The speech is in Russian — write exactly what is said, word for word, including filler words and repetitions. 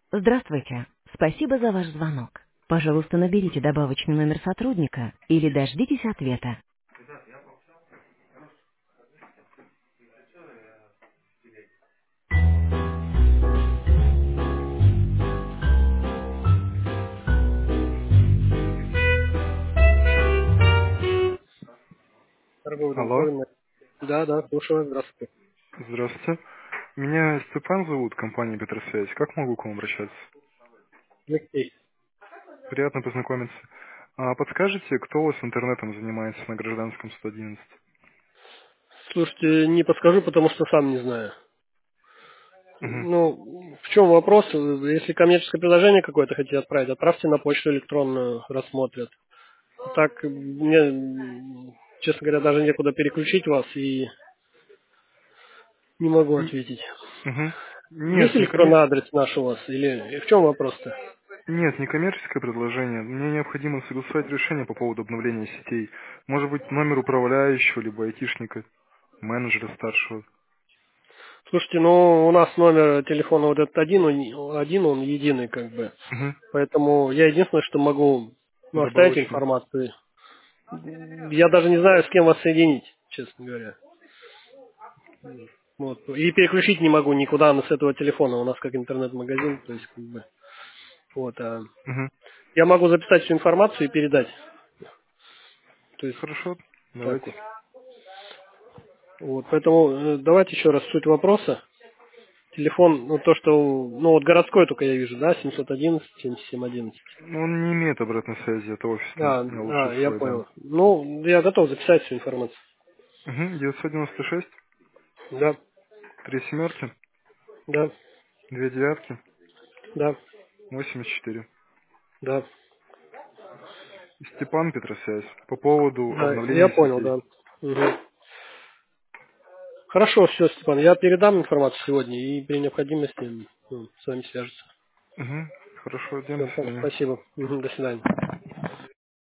Здравствуйте. Спасибо за ваш звонок. Пожалуйста, наберите добавочный номер сотрудника или дождитесь ответа. Торговый дом Алло, Ковина. Да, да, слушаю. Здравствуйте. здравствуйте. Меня Степан зовут, компания Петросвязь. Как могу к вам обращаться? Алексей. Приятно познакомиться. А подскажете, кто у вас интернетом занимается на гражданском сто одиннадцать? Слушайте, не подскажу, потому что сам не знаю. Угу. Ну, в чем вопрос? Если коммерческое предложение какое-то хотите отправить, отправьте на почту электронную, рассмотрят. Так, мне, м, честно говоря, даже некуда переключить вас и не могу ответить. Угу. Есть Нет, не коммер... электронный адрес наш у вас? Или в чем вопрос-то? Нет, не коммерческое предложение. Мне необходимо согласовать решение по поводу обновления сетей. Может быть, номер управляющего, либо айтишника, менеджера старшего. Слушайте, ну у нас номер телефона вот этот один, он, один, он единый как бы. Угу. Поэтому я единственное, что могу ну, оставить Добавочный. информацию. Я даже не знаю, с кем вас соединить, честно говоря. Вот. И переключить не могу никуда с этого телефона. У нас как интернет-магазин, то есть как бы. Вот. А Угу. я могу записать всю информацию и передать. То есть Хорошо, так давайте. вот. Вот. Поэтому э, давайте еще раз суть вопроса. Телефон, ну то, что, ну вот городской только я вижу, да, семьсот одиннадцать семьдесят семь одиннадцать. Ну, он не имеет обратной связи, это офисный. А, Я лучше а, я свой дам. понял. Ну, я готов записать всю информацию. Угу. девятьсот девяносто шесть, Да, три семерки, да, две девятки, да, восемьдесят четыре. да. Степан Петросвязь. По поводу Да, я обновления понял, сетей. да. Мгм. Хорошо, все, Степан, я передам информацию сегодня и при необходимости ну, с вами свяжутся. Угу. Хорошо, день, до Все, свидания. спасибо. Мгм, до свидания.